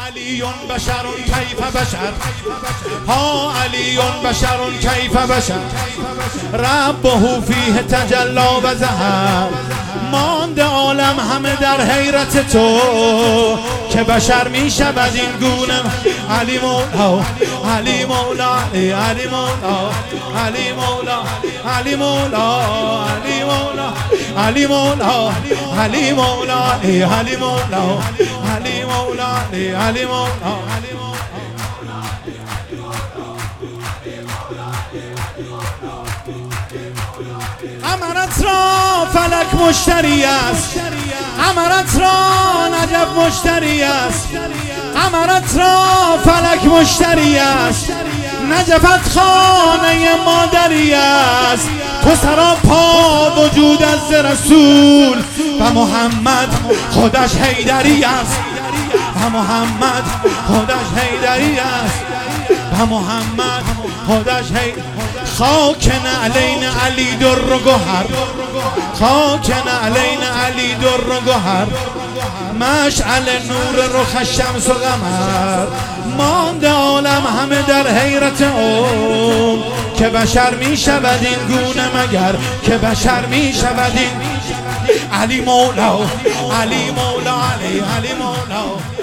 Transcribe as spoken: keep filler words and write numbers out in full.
علی بشر کیف بشر، ها علی بشر کیف بشر، ربه فیه تجلا و ظهر. مانده عالم همه در حیرت تو که بشر می شود این گونه. علی مولا علی مولا علی مولا علی مولا علی مولا علی مولا علی مولا علی مولا علی مولا علی مولا علی مولا. امرت را فلک مشتری است، امرت را نجف مشتری است، امرت را فلک مشتری است، نجفت خانه مادری است. تو سراپا وجود از رسول و محمد خودش حیدری است، و محمد خودش حیدری است، و محمد خودش حیدری. خاک نعلین علی در و گوهر، خاک نعلین علی در و گوهر، مشعل نور رخ شمس و قمر. مانده عالم همه در حیرت او که بشر می شود این گونه مگر، که بشر می شود این. علی مولا علی مولا علی علی مولا